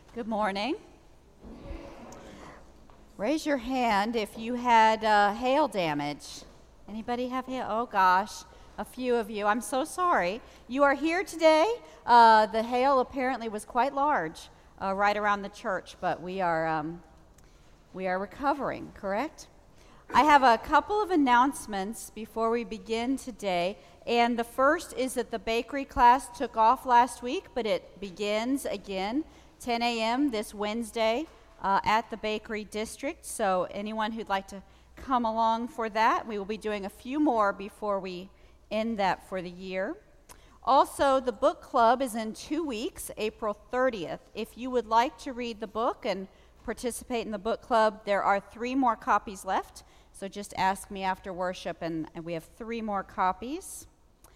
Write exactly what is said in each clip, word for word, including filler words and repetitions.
Good morning. Raise your hand if you had uh, hail damage. Anybody have hail? Oh gosh, a few of you. I'm so sorry. You are here today. Uh, the hail apparently was quite large uh, right around the church, but we are um, we are recovering. Correct? I have a couple of announcements before we begin today. And the first is that the bakery class took off last week, but it begins again ten a.m. this Wednesday uh, at the Bakery District. So anyone who'd like to come along for that, we will be doing a few more before we end that for the year. Also, the book club is in two weeks, April thirtieth. If you would like to read the book and participate in the book club, there are three more copies left. So just ask me after worship, and, and we have three more copies.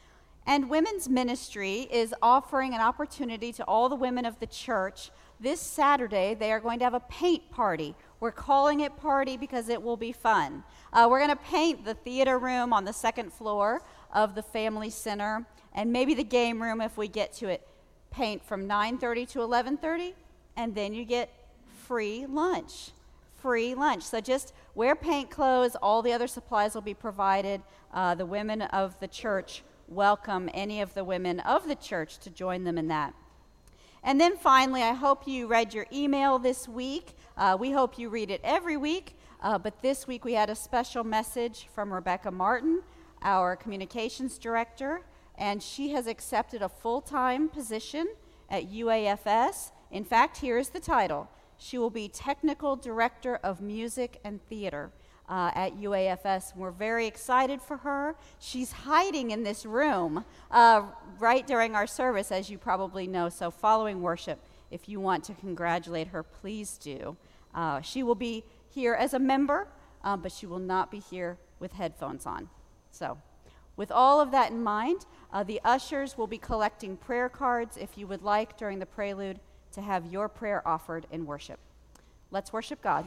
And Women's Ministry is offering an opportunity to all the women of the church. This Saturday, they are going to have a paint party. We're calling it party because it will be fun. Uh, we're going to paint the theater room on the second floor of the Family Center, and maybe the game room if we get to it. Paint from nine thirty to eleven thirty, and then you get free lunch. Free lunch. So just wear paint clothes. All the other supplies will be provided. Uh, the women of the church welcome any of the women of the church to join them in that. And then finally, I hope you read your email this week. Uh, we hope you read it every week, uh, but this week we had a special message from Rebecca Martin, our communications director, and she has accepted a full-time position at U A F S. In fact, here's the title. She will be Technical Director of Music and Theater Uh, at U A F S. We're very excited for her. She's hiding in this room uh, right during our service, as you probably know. So following worship, if you want to congratulate her, please do. Uh, she will be here as a member, um, but she will not be here with headphones on. So with all of that in mind, uh, the ushers will be collecting prayer cards if you would like during the prelude to have your prayer offered in worship. Let's worship God.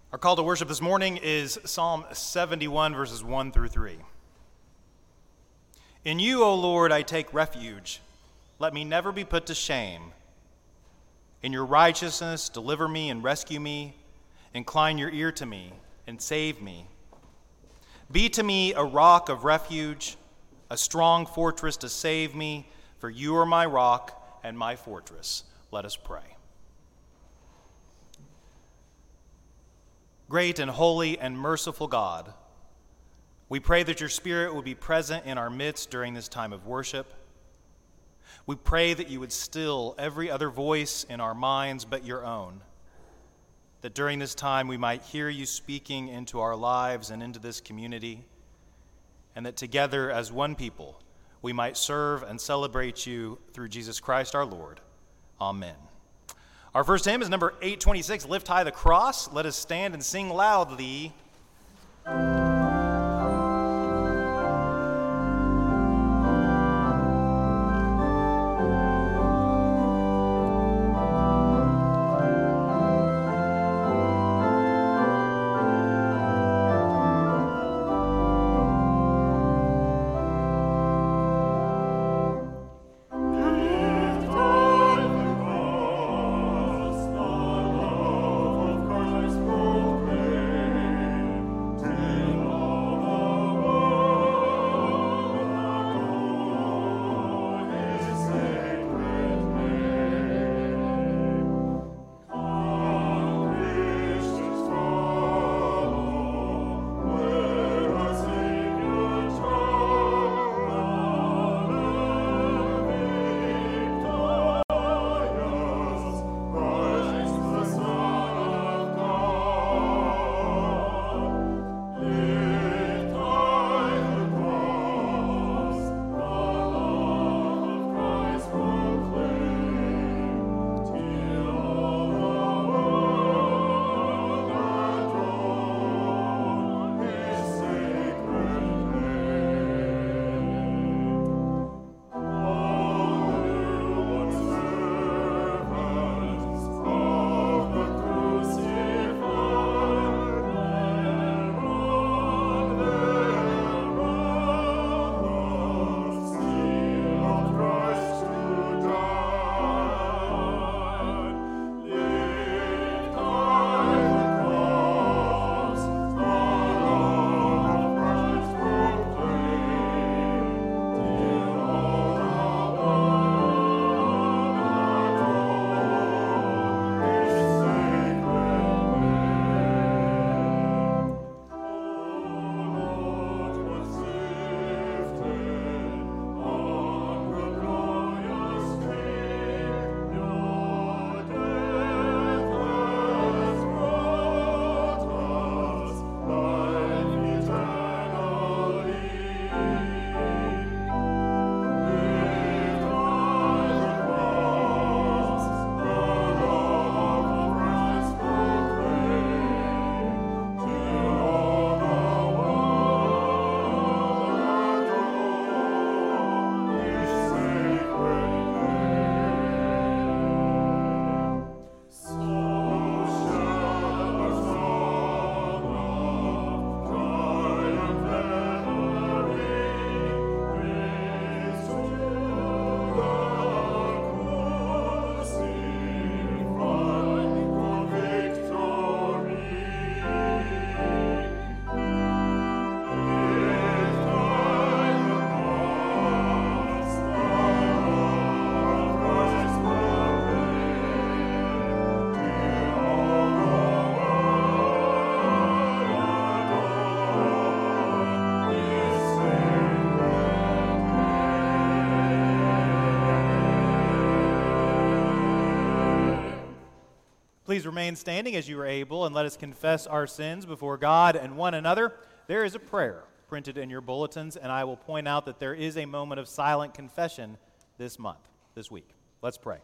Our call to worship this morning is Psalm seventy-one, verses one through three. In you, O Lord, I take refuge. Let me never be put to shame. In your righteousness, deliver me and rescue me. Incline your ear to me and save me. Be to me a rock of refuge, a strong fortress to save me, for you are my rock and my fortress. Let us pray. Great and holy and merciful God, we pray that your Spirit would be present in our midst during this time of worship. We pray that you would still every other voice in our minds but your own, that during this time we might hear you speaking into our lives and into this community, and that together as one people we might serve and celebrate you through Jesus Christ our Lord. Amen. Our first hymn is number eight twenty-six, Lift High the Cross. Let us stand and sing loudly. Please remain standing as you are able, and let us confess our sins before God and one another. There is a prayer printed in your bulletins, and I will point out that there is a moment of silent confession this month, this week. Let's pray.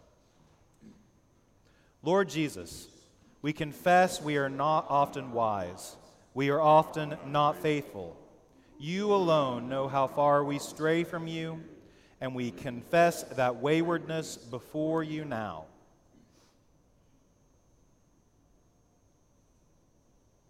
Lord Jesus, we confess we are not often wise. We are often not faithful. You alone know how far we stray from you, and we confess that waywardness before you now.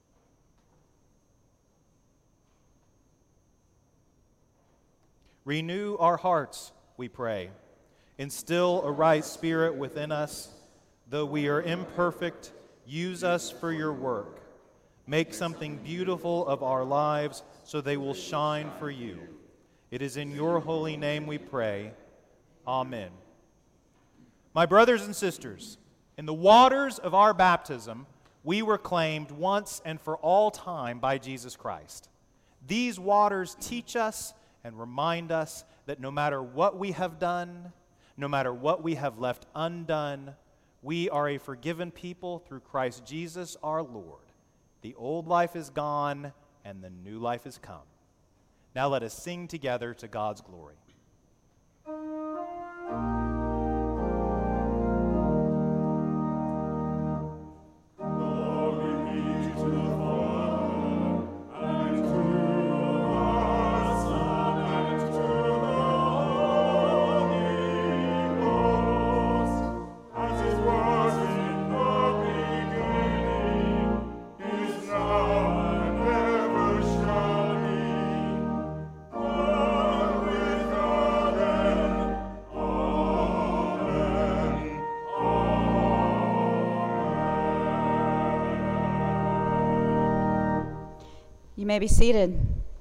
Renew our hearts, we pray. Instill a right spirit within us. Though we are imperfect, use us for your work. Make something beautiful of our lives so they will shine for you. It is in your holy name we pray. Amen. My brothers and sisters, in the waters of our baptism, we were claimed once and for all time by Jesus Christ. These waters teach us and remind us that no matter what we have done, no matter what we have left undone, we are a forgiven people through Christ Jesus our Lord. The old life is gone and the new life has come. Now let us sing together to God's glory. You may be seated.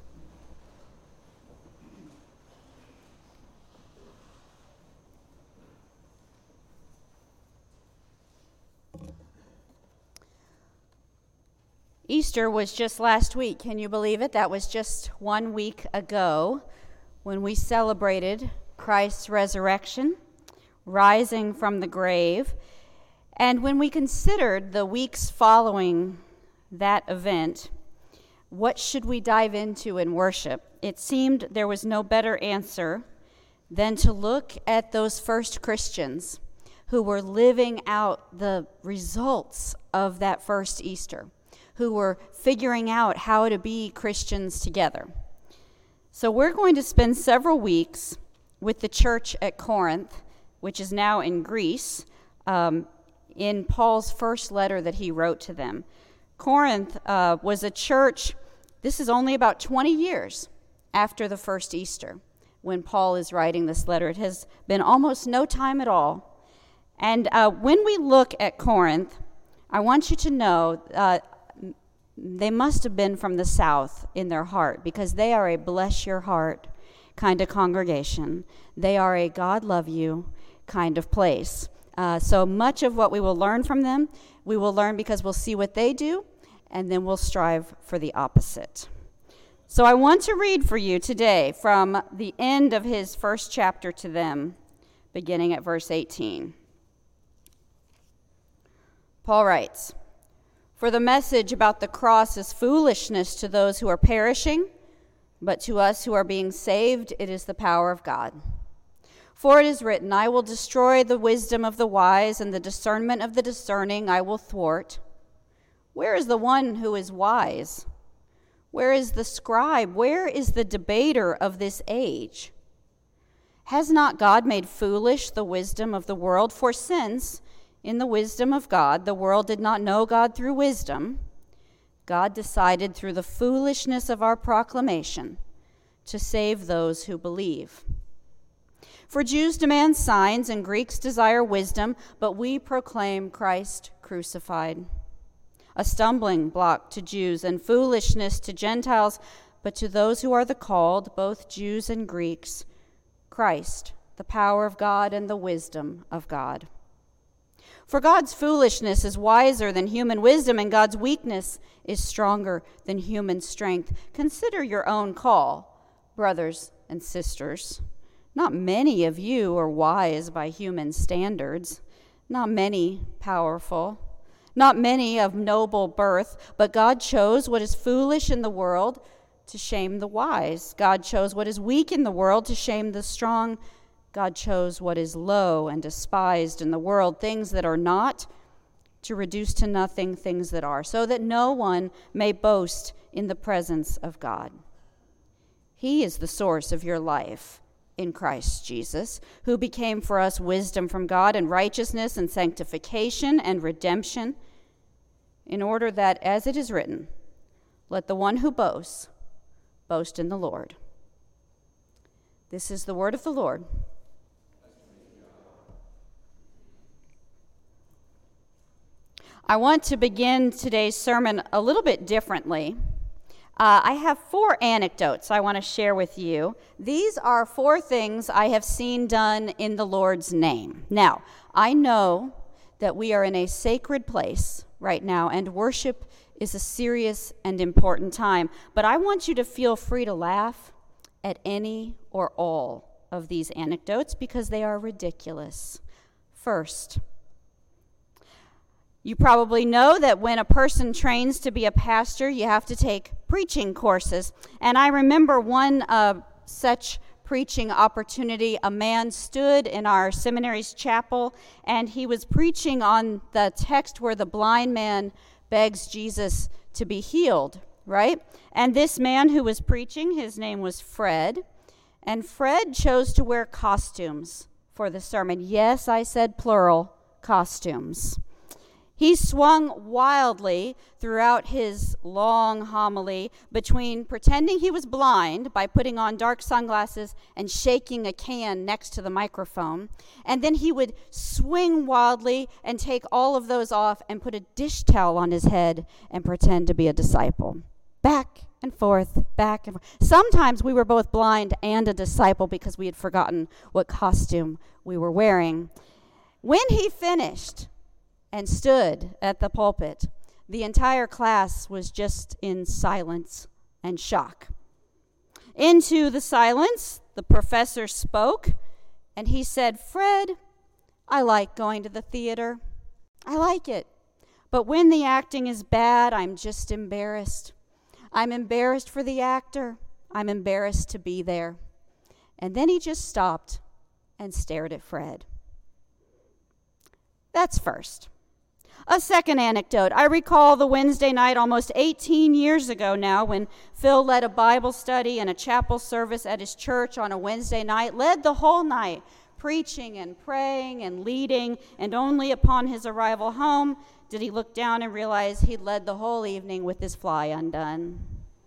Easter was just last week. Can you believe it? That was just one week ago when we celebrated Christ's resurrection, rising from the grave. And when we considered the weeks following that event, what should we dive into in worship? It seemed there was no better answer than to look at those first Christians who were living out the results of that first Easter, who were figuring out how to be Christians together. So we're going to spend several weeks with the church at Corinth, which is now in Greece, um, in Paul's first letter that he wrote to them. Corinth uh, was a church. This is only about twenty years after the first Easter when Paul is writing this letter. It has been almost no time at all. And uh, when we look at Corinth, I want you to know uh, they must have been from the south in their heart, because they are a bless your heart kind of congregation. They are a God love you kind of place. Uh, so much of what we will learn from them, we will learn because we'll see what they do, and then we'll strive for the opposite. So I want to read for you today from the end of his first chapter to them, beginning at verse eighteen. Paul writes, "For the message about the cross is foolishness to those who are perishing, but to us who are being saved, it is the power of God. For it is written, I will destroy the wisdom of the wise, and the discernment of the discerning I will thwart. Where is the one who is wise? Where is the scribe? Where is the debater of this age? Has not God made foolish the wisdom of the world? For since, in the wisdom of God, the world did not know God through wisdom, God decided through the foolishness of our proclamation to save those who believe. For Jews demand signs and Greeks desire wisdom, but we proclaim Christ crucified. A stumbling block to Jews and foolishness to Gentiles, but to those who are the called, both Jews and Greeks, Christ, the power of God and the wisdom of God. For God's foolishness is wiser than human wisdom, and God's weakness is stronger than human strength. Consider your own call, brothers and sisters. Not many of you are wise by human standards, not many powerful, not many of noble birth, but God chose what is foolish in the world to shame the wise. God chose what is weak in the world to shame the strong. God chose what is low and despised in the world, things that are not, to reduce to nothing things that are, so that no one may boast in the presence of God. He is the source of your life in Christ Jesus, who became for us wisdom from God and righteousness and sanctification and redemption, in order that, as it is written, let the one who boasts boast in the Lord. This is the word of the Lord. I want to begin today's sermon a little bit differently. Uh, I have four anecdotes I want to share with you. These are four things I have seen done in the Lord's name. Now, I know that we are in a sacred place right now, and worship is a serious and important time, but I want you to feel free to laugh at any or all of these anecdotes because they are ridiculous. First, you probably know that when a person trains to be a pastor, you have to take preaching courses. And I remember one uh, such preaching opportunity. A man stood in our seminary's chapel, and he was preaching on the text where the blind man begs Jesus to be healed, right? And this man who was preaching, his name was Fred, and Fred chose to wear costumes for the sermon. Yes, I said plural, costumes. He swung wildly throughout his long homily between pretending he was blind by putting on dark sunglasses and shaking a can next to the microphone, and then he would swing wildly and take all of those off and put a dish towel on his head and pretend to be a disciple. Back and forth, back and forth. Sometimes we were both blind and a disciple because we had forgotten what costume we were wearing. When he finished and stood at the pulpit, the entire class was just in silence and shock. Into the silence, the professor spoke, and he said, "Fred, I like going to the theater. I like it. But when the acting is bad, I'm just embarrassed. I'm embarrassed for the actor. I'm embarrassed to be there." And then he just stopped and stared at Fred. That's first. A second anecdote. I recall the Wednesday night almost eighteen years ago now when Phil led a Bible study and a chapel service at his church on a Wednesday night, led the whole night, preaching and praying and leading, and only upon his arrival home did he look down and realize he'd led the whole evening with his fly undone.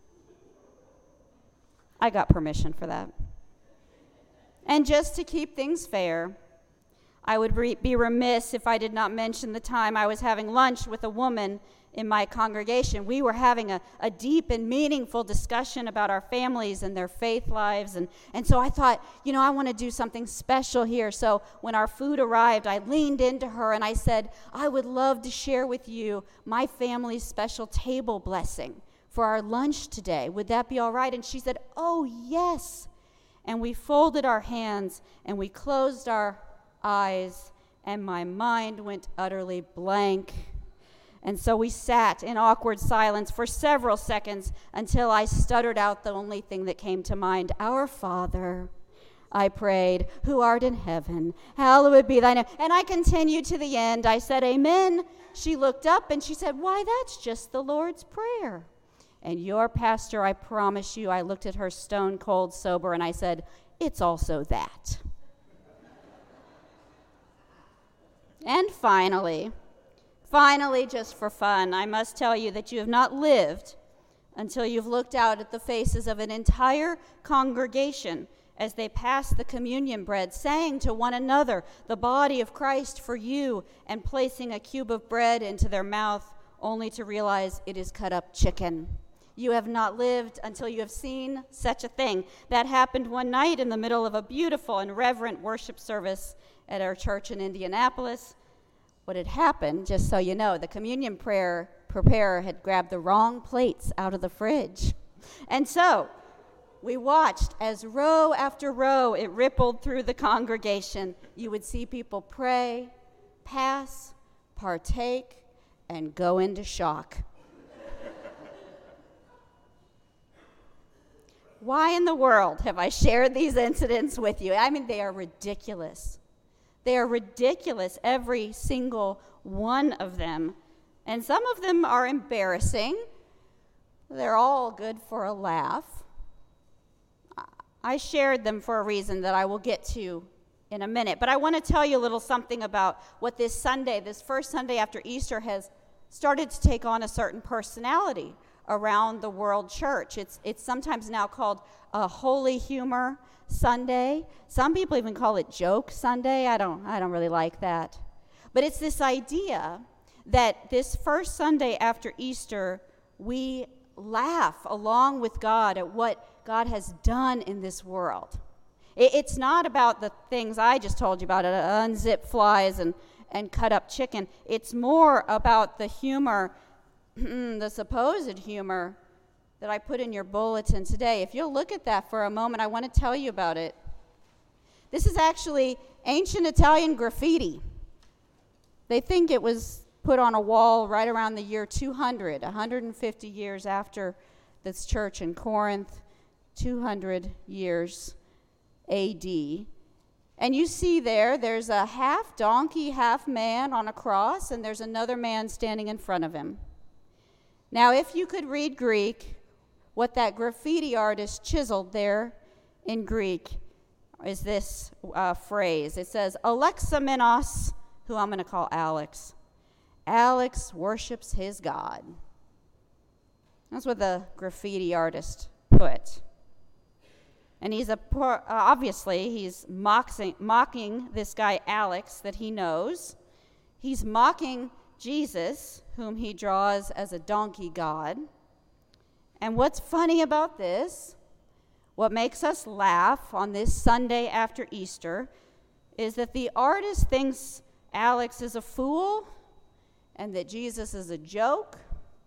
I got permission for that. And just to keep things fair, I would re- be remiss if I did not mention the time I was having lunch with a woman in my congregation. We were having a, a deep and meaningful discussion about our families and their faith lives. And, and so I thought, you know, I want to do something special here. So when our food arrived, I leaned into her and I said, I would love to share with you my family's special table blessing for our lunch today. Would that be all right? And she said, oh, yes. And we folded our hands and we closed our eyes, and my mind went utterly blank. And so we sat in awkward silence for several seconds until I stuttered out the only thing that came to mind. Our Father, I prayed, who art in heaven, hallowed be thy name. And I continued to the end. I said, amen. She looked up and she said, why, that's just the Lord's Prayer. And your pastor, I promise you, I looked at her stone cold sober and I said, it's also that. And finally, finally, just for fun, I must tell you that you have not lived until you've looked out at the faces of an entire congregation as they pass the communion bread, saying to one another, the body of Christ for you, and placing a cube of bread into their mouth, only to realize it is cut up chicken. You have not lived until you have seen such a thing. That happened one night in the middle of a beautiful and reverent worship service at our church in Indianapolis. What had happened, just so you know, the communion prayer preparer had grabbed the wrong plates out of the fridge. And so we watched as row after row it rippled through the congregation. You would see people pray, pass, partake, and go into shock. Why in the world have I shared these incidents with you? I mean, they are ridiculous. They are ridiculous, every single one of them. And some of them are embarrassing. They're all good for a laugh. I shared them for a reason that I will get to in a minute. But I want to tell you a little something about what this Sunday, this first Sunday after Easter, has started to take on a certain personality around the world church. It's, it's sometimes now called a Holy Humor Sunday. Some people even call it Joke Sunday. I don't, I don't really like that. But it's this idea that this first Sunday after Easter, we laugh along with God at what God has done in this world. It, it's not about the things I just told you about, uh, unzip flies and, and cut up chicken. It's more about the humor, the supposed humor that I put in your bulletin today. If you'll look at that for a moment, I want to tell you about it. This is actually ancient Italian graffiti. They think it was put on a wall right around the year two hundred, one hundred fifty years after this church in Corinth, two hundred years A D. And you see there, there's a half donkey, half man on a cross, and there's another man standing in front of him. Now, if you could read Greek, what that graffiti artist chiseled there in Greek is this uh, phrase. It says, Alexamenos, who I'm going to call Alex. Alex worships his God. That's what the graffiti artist put. And he's a uh, obviously he's mocking, mocking this guy Alex that he knows. He's mocking Jesus, whom he draws as a donkey god. And what's funny about this, what makes us laugh on this Sunday after Easter, is that the artist thinks Alex is a fool and that Jesus is a joke.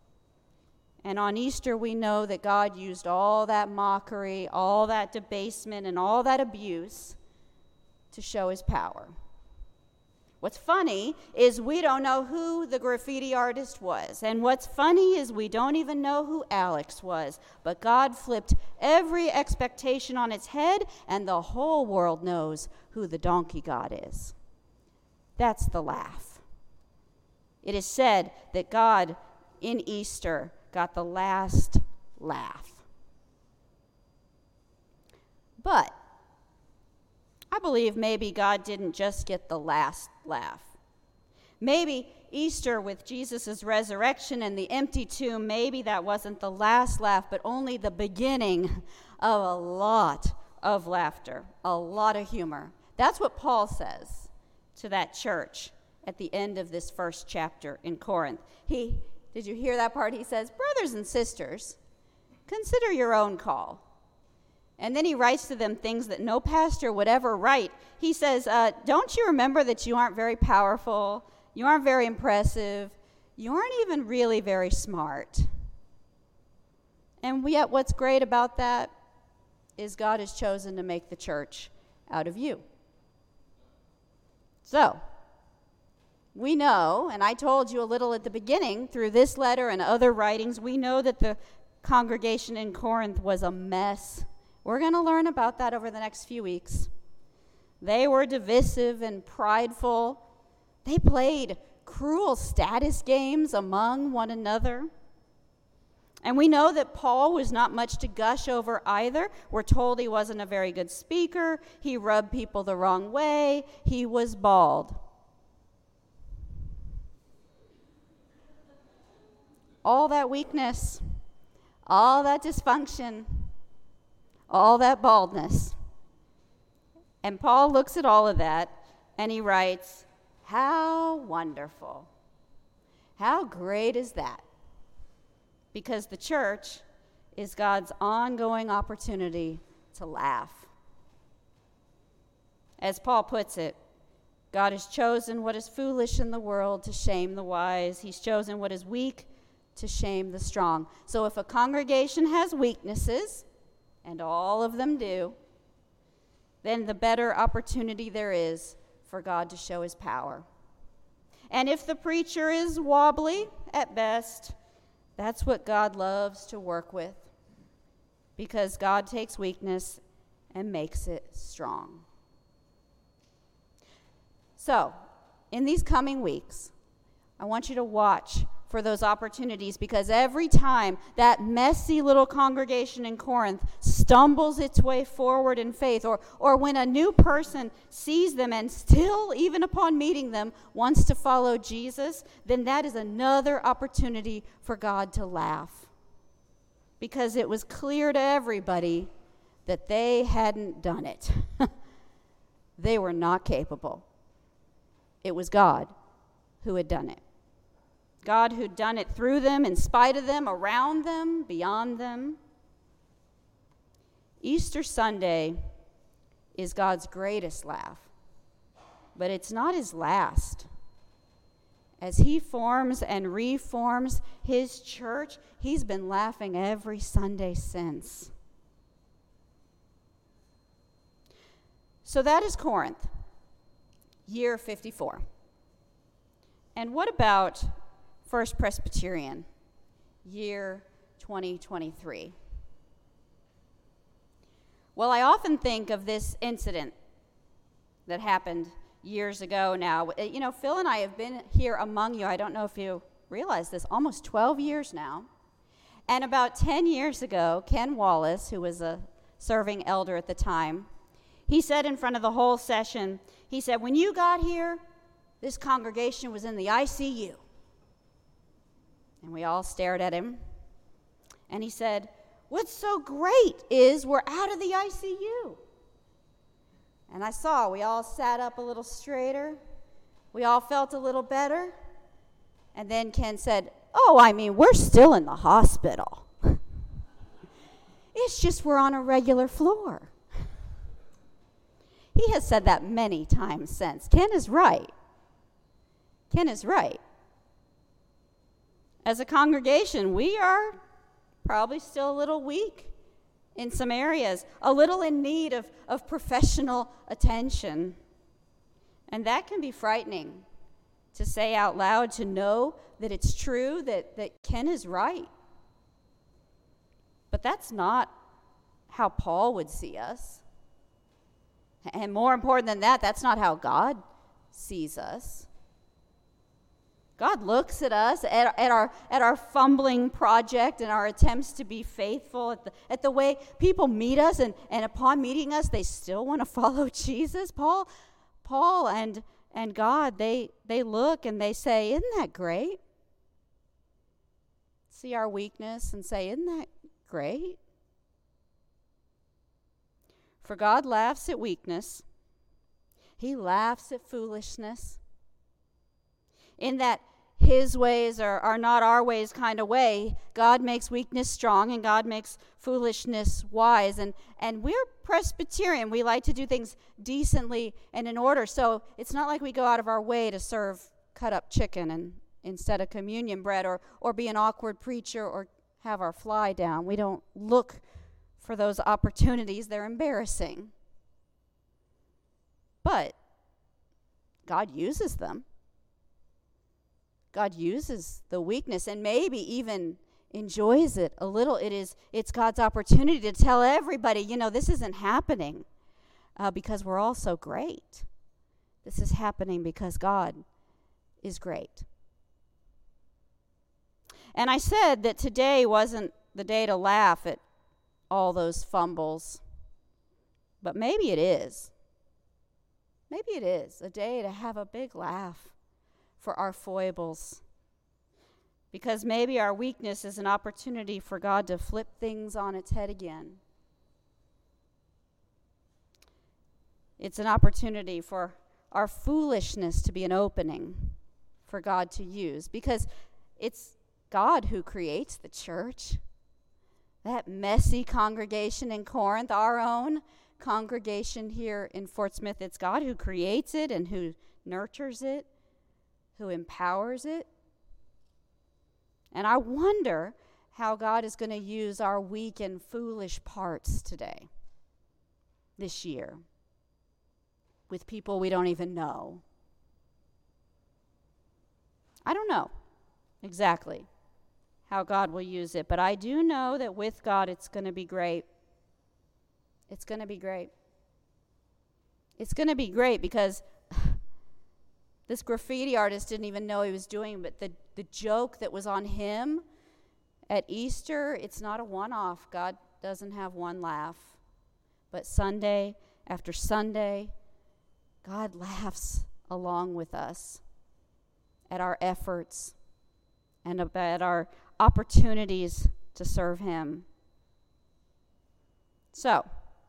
And on Easter, we know that God used all that mockery, all that debasement, and all that abuse to show his power. What's funny is we don't know who the graffiti artist was. And what's funny is we don't even know who Alex was. But God flipped every expectation on its head, and the whole world knows who the donkey god is. That's the laugh. It is said that God in Easter got the last laugh. But I believe maybe God didn't just get the last laugh. Maybe Easter with Jesus' resurrection and the empty tomb, maybe that wasn't the last laugh, but only the beginning of a lot of laughter, a lot of humor. That's what Paul says to that church at the end of this first chapter in Corinth. He, did you hear that part? He says, brothers and sisters, consider your own call. And then he writes to them things that no pastor would ever write. He says, uh, don't you remember that you aren't very powerful, you aren't very impressive, you aren't even really very smart. And yet what's great about that is God has chosen to make the church out of you. So, we know, and I told you a little at the beginning, through this letter and other writings, we know that the congregation in Corinth was a mess. We're going to learn about that over the next few weeks. They were divisive and prideful. They played cruel status games among one another. And we know that Paul was not much to gush over either. We're told he wasn't a very good speaker. He rubbed people the wrong way. He was bald. All that weakness, all that dysfunction, all that baldness. And Paul looks at all of that and he writes, how wonderful. How great is that? Because the church is God's ongoing opportunity to laugh. As Paul puts it, God has chosen what is foolish in the world to shame the wise. He's chosen what is weak to shame the strong. So if a congregation has weaknesses, and all of them do, then the better opportunity there is for God to show his power. And if the preacher is wobbly at best, that's what God loves to work with, because God takes weakness and makes it strong. So, in these coming weeks, I want you to watch for those opportunities, because every time that messy little congregation in Corinth stumbles its way forward in faith, or, or when a new person sees them and still, even upon meeting them, wants to follow Jesus, then that is another opportunity for God to laugh. because it was clear to everybody that they hadn't done it. They were not capable. It was God who had done it. God who'd done it through them, in spite of them, around them, beyond them. Easter Sunday is God's greatest laugh, but it's not his last. As he forms and reforms his church, he's been laughing every Sunday since. So that is Corinth, year fifty-four. And what about First Presbyterian, year twenty twenty-three? Well, I often think of this incident that happened years ago now. You know, Phil and I have been here among you, I don't know if you realize this, almost twelve years now. And about ten years ago, Ken Wallace, who was a serving elder at the time, he said in front of the whole session, he said, when you got here, this congregation was in the I C U. And we all stared at him. And he said, what's so great is we're out of the I C U. And I saw we all sat up a little straighter. We all felt a little better. And then Ken said, oh, I mean, we're still in the hospital. It's just we're on a regular floor. He has said that many times since. Ken is right. Ken is right. As a congregation, we are probably still a little weak in some areas, a little in need of, of professional attention. And that can be frightening to say out loud, to know that it's true, that, that Ken is right. But that's not how Paul would see us. And more important than that, that's not how God sees us. God looks at us, at, at, our, at our fumbling project and our attempts to be faithful, at the, at the way people meet us, and, and upon meeting us, they still want to follow Jesus. Paul, Paul and, and God, they, they look and they say, isn't that great? See our weakness and say, isn't that great? For God laughs at weakness. He laughs at foolishness. In that his ways are, are not our ways kind of way, God makes weakness strong and God makes foolishness wise. And, and we're Presbyterian. We like to do things decently and in order. So it's not like we go out of our way to serve cut up chicken and instead of communion bread, or, or be an awkward preacher or have our fly down. We don't look for those opportunities. They're embarrassing. But God uses them. God uses the weakness and maybe even enjoys it a little. It is, it's God's opportunity to tell everybody, you know, this isn't happening uh, because we're all so great. This is happening because God is great. And I said that today wasn't the day to laugh at all those fumbles, but maybe it is. Maybe it is a day to have a big laugh for our foibles, because maybe our weakness is an opportunity for God to flip things on its head again. It's an opportunity for our foolishness to be an opening for God to use, because it's God who creates the church. That messy congregation in Corinth, our own congregation here in Fort Smith, it's God who creates it and who nurtures it, who empowers it. And I wonder how God is going to use our weak and foolish parts today, this year, with people we don't even know. I don't know exactly how God will use it, but I do know that with God it's going to be great. It's going to be great. It's going to be great because this graffiti artist didn't even know he was doing, but the, the joke that was on him at Easter, it's not a one-off. God doesn't have one laugh. But Sunday after Sunday, God laughs along with us at our efforts and at our opportunities to serve him. So,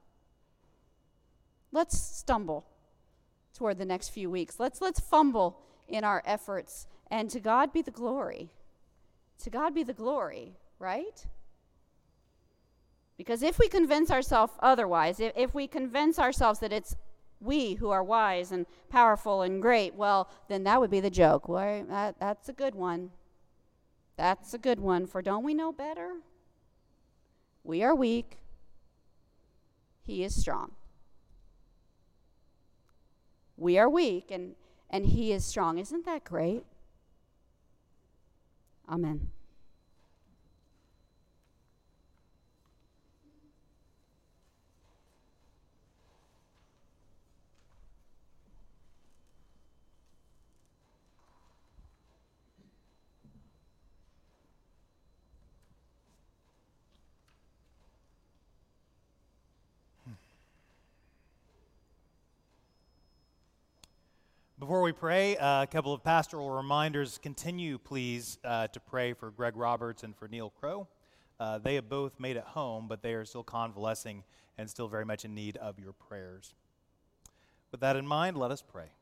let's stumble toward the next few weeks. Let's let's fumble in our efforts, and to God be the glory. To God be the glory, right? Because if we convince ourselves otherwise, if, if we convince ourselves that it's we who are wise and powerful and great, well, then that would be the joke. Well, that, that's a good one. That's a good one, for don't we know better? We are weak. He is strong. We are weak, and, and he is strong. Isn't that great? Amen. Before we pray, uh, a couple of pastoral reminders. Continue, please, uh, to pray for Greg Roberts and for Neil Crow. Uh, they have both made it home, but they are still convalescing and still very much in need of your prayers. With that in mind, let us pray.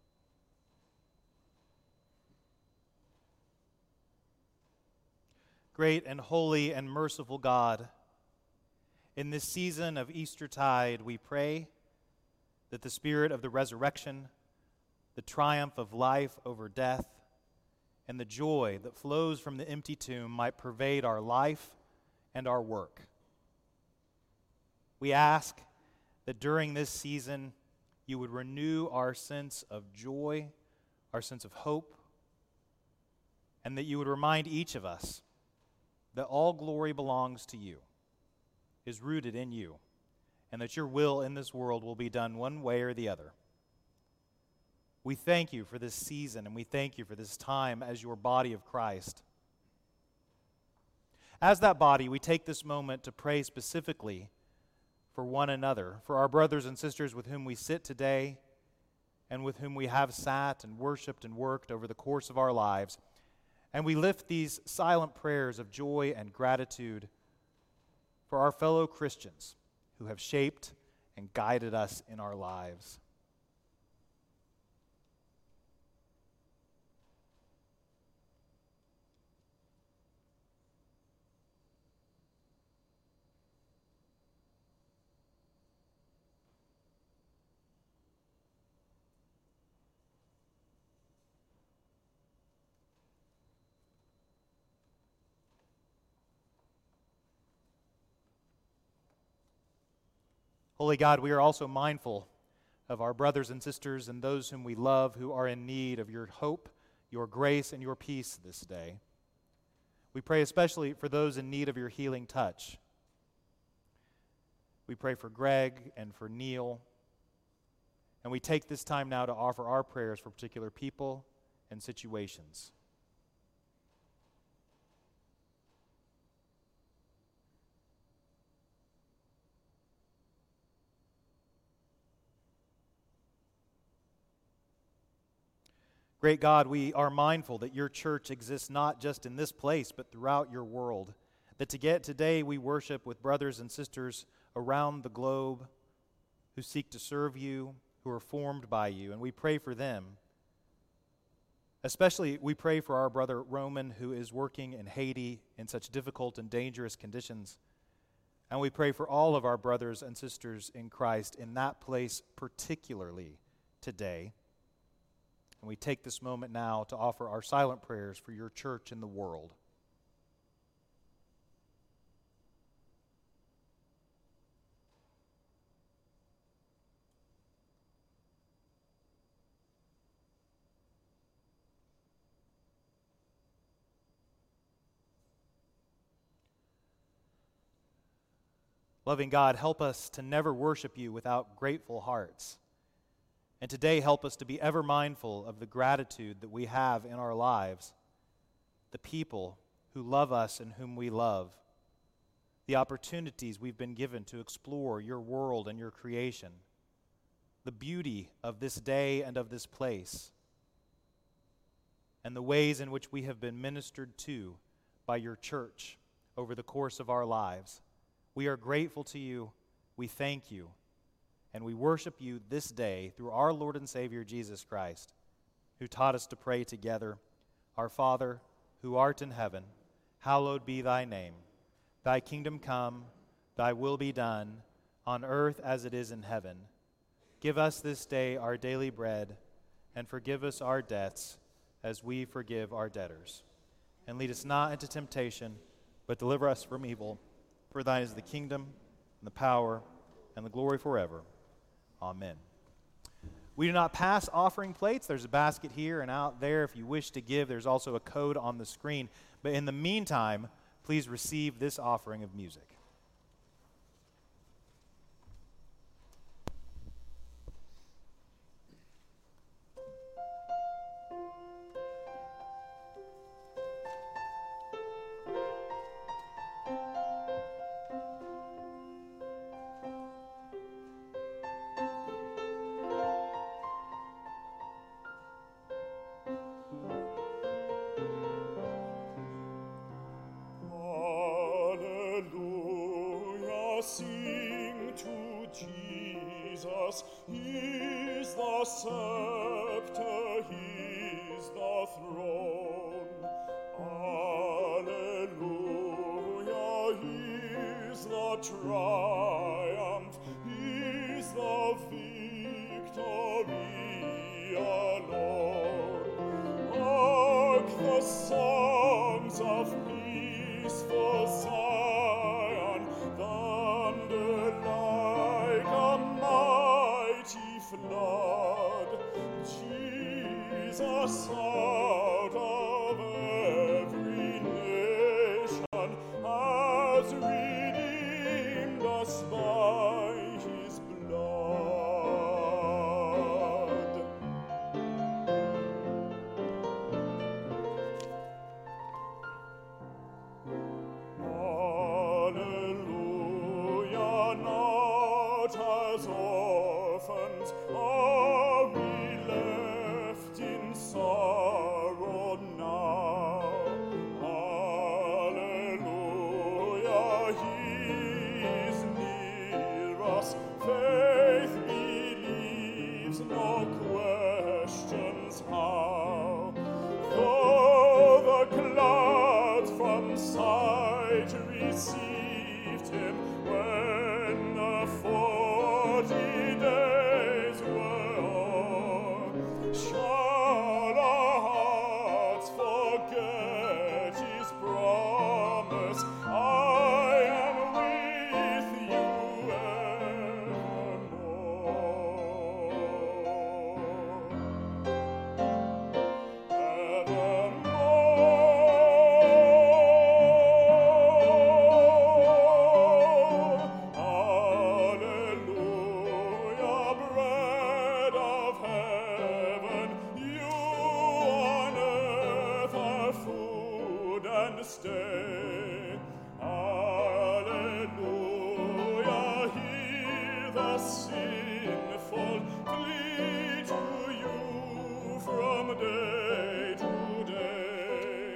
Great and holy and merciful God, in this season of Eastertide, we pray that the spirit of the resurrection, the triumph of life over death, and the joy that flows from the empty tomb might pervade our life and our work. We ask that during this season you would renew our sense of joy, our sense of hope, and that you would remind each of us that all glory belongs to you, is rooted in you, and that your will in this world will be done one way or the other. We thank you for this season, and we thank you for this time as your body of Christ. As that body, we take this moment to pray specifically for one another, for our brothers and sisters with whom we sit today and with whom we have sat and worshiped and worked over the course of our lives. And we lift these silent prayers of joy and gratitude for our fellow Christians who have shaped and guided us in our lives. Holy God, we are also mindful of our brothers and sisters and those whom we love who are in need of your hope, your grace, and your peace this day. We pray especially for those in need of your healing touch. We pray for Greg and for Neil. And we take this time now to offer our prayers for particular people and situations. Great God, we are mindful that your church exists not just in this place, but throughout your world. That to get today we worship with brothers and sisters around the globe who seek to serve you, who are formed by you, and we pray for them. Especially, we pray for our brother Roman, who is working in Haiti in such difficult and dangerous conditions. And we pray for all of our brothers and sisters in Christ in that place particularly today. And we take this moment now to offer our silent prayers for your church in the world. Loving God, help us to never worship you without grateful hearts. And today, help us to be ever mindful of the gratitude that we have in our lives, the people who love us and whom we love, the opportunities we've been given to explore your world and your creation, the beauty of this day and of this place, and the ways in which we have been ministered to by your church over the course of our lives. We are grateful to you, we thank you, and we worship you this day through our Lord and Savior Jesus Christ, who taught us to pray together, Our Father, who art in heaven, hallowed be thy name. Thy kingdom come, thy will be done, on earth as it is in heaven. Give us this day our daily bread, and forgive us our debts, as we forgive our debtors. And lead us not into temptation, but deliver us from evil. For thine is the kingdom, and the power, and the glory forever. Amen. We do not pass offering plates. There's a basket here and out there if you wish to give. There's also a code on the screen. But in the meantime, please receive this offering of music. Sing to Jesus, He's the scepter, He's the throne. Alleluia, He's the triumph, He's the victory alone. Hark the songs of peace for Zion, thunder like a mighty flood. Jesus out of every nation has redeemed us by his blood. Alleluia, not as orphans are we left in sorrow now. Alleluia, he is near us, faith believes, no questions how. Though the clouds from sight received him when the forty days were o'er, shall our hearts forget his promise, I am with you evermore. Alleluia, bread of heaven, you on earth are food and stay. Alleluia, hear the sinful flee to you from day to day.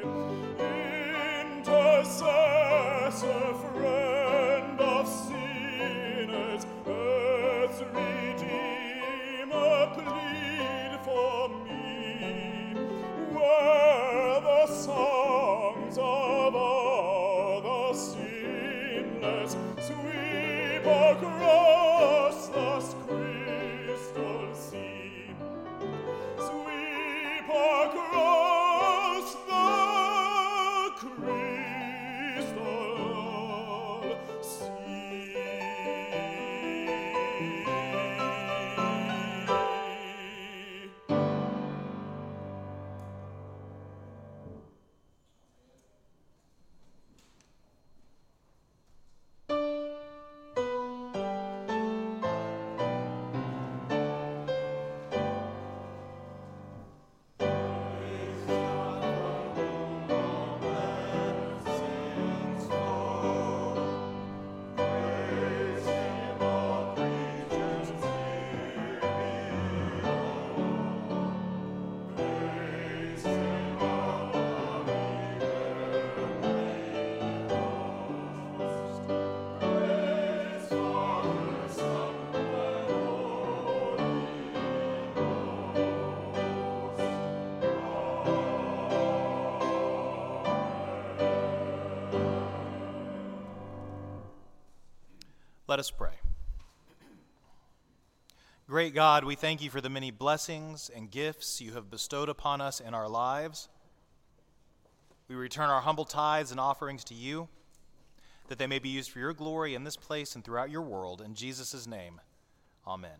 Intercessor, friend of sinners, earth's Redeemer, plead for me. Where the songs of all the sinless sweep across the crystal sea, sweep across the crystal sea. Let us pray. Great God, we thank you for the many blessings and gifts you have bestowed upon us in our lives. We return our humble tithes and offerings to you, that they may be used for your glory in this place and throughout your world. In Jesus' name, amen.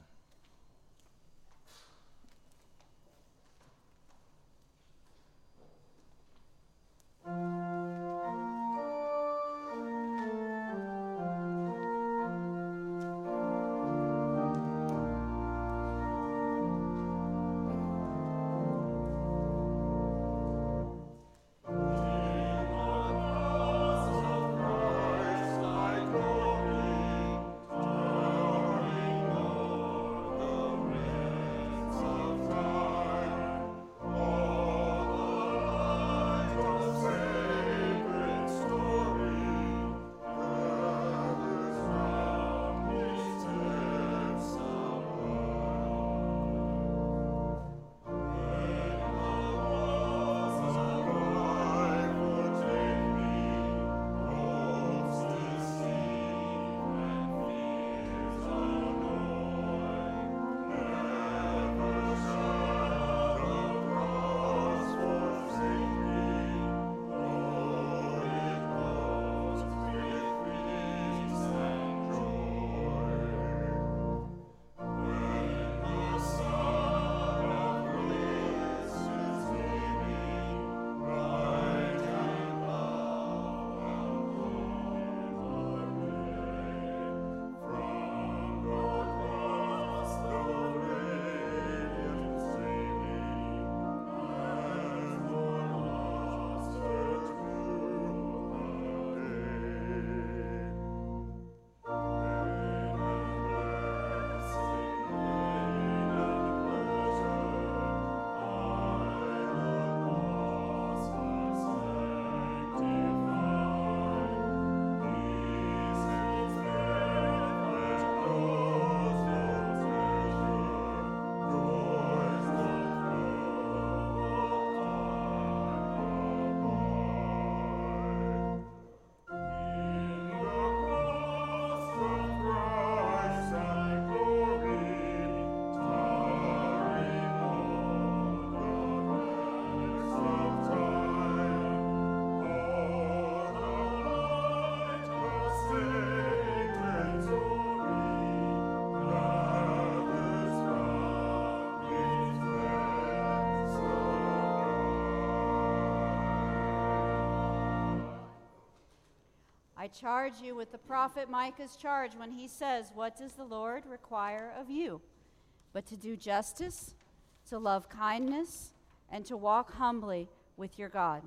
I charge you with the prophet Micah's charge when he says, "What does the Lord require of you? But to do justice, to love kindness, and to walk humbly with your God."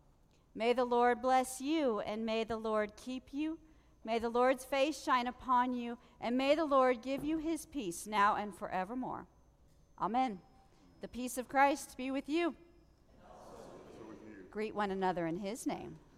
May the Lord bless you, and may the Lord keep you. May the Lord's face shine upon you, and may the Lord give you his peace now and forevermore. Amen. The peace of Christ be with you. Also with you. Greet one another in his name.